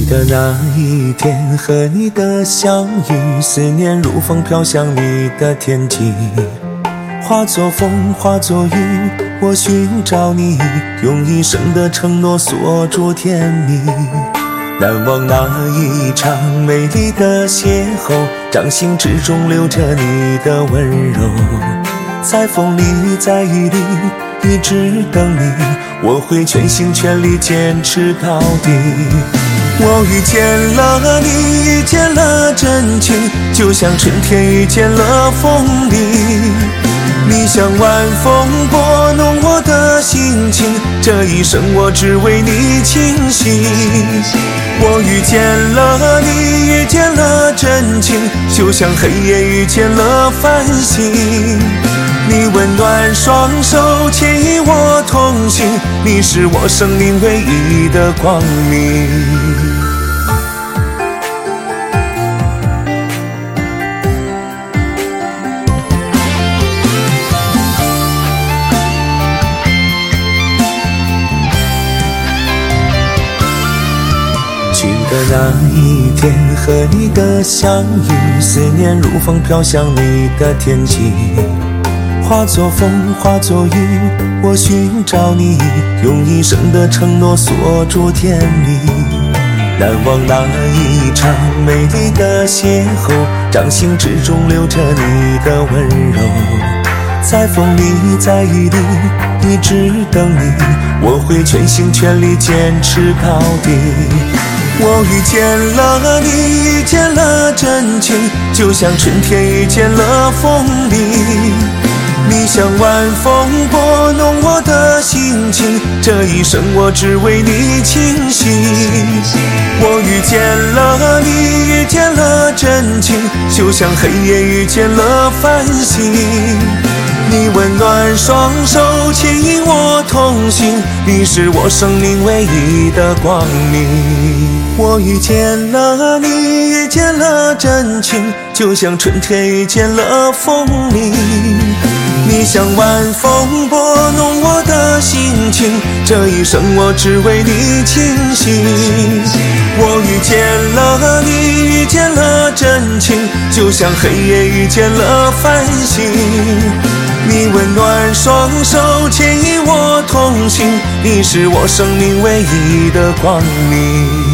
得那一天和你的相遇，思念如风飘向你的天际，化作风，化作雨，我寻找你，用一生的承诺锁住甜蜜。难忘那一场美丽的邂逅，掌心之中留着你的温柔，在风里，在雨里，一直等你，我会全心全力坚持到底。我遇见了你，遇见了真情，就像春天遇见了风里，你像晚风拨弄我的心情，这一生我只为你倾心。我遇见了你，遇见了真情，就像黑夜遇见了繁星，你温暖双手牵引我同行，你是我生命唯一的光明。记得那一天和你的相遇，思念如风飘向你的天际，化作风，化作雨，我寻找你，用一生的承诺锁住甜蜜。难忘那一场美丽的邂逅，掌心之中留着你的温柔，在风里，在雨里，一直等你，我会全心全力坚持到底。我遇见了你，遇见了真情，就像春天遇见了风里，你像晚风拨弄我的心情，这一生我只为你倾心。我遇见了你，遇见了真情，就像黑夜遇见了繁星，你温暖双手牵引我同行，你是我生命唯一的光明。我遇见了你，遇见了真情，就像春天遇见了风里，你像晚风拨弄我的心情，这一生我只为你倾心。我遇见了你，遇见了真情，就像黑夜遇见了繁星，你温暖双手牵引我同行，你是我生命唯一的光明。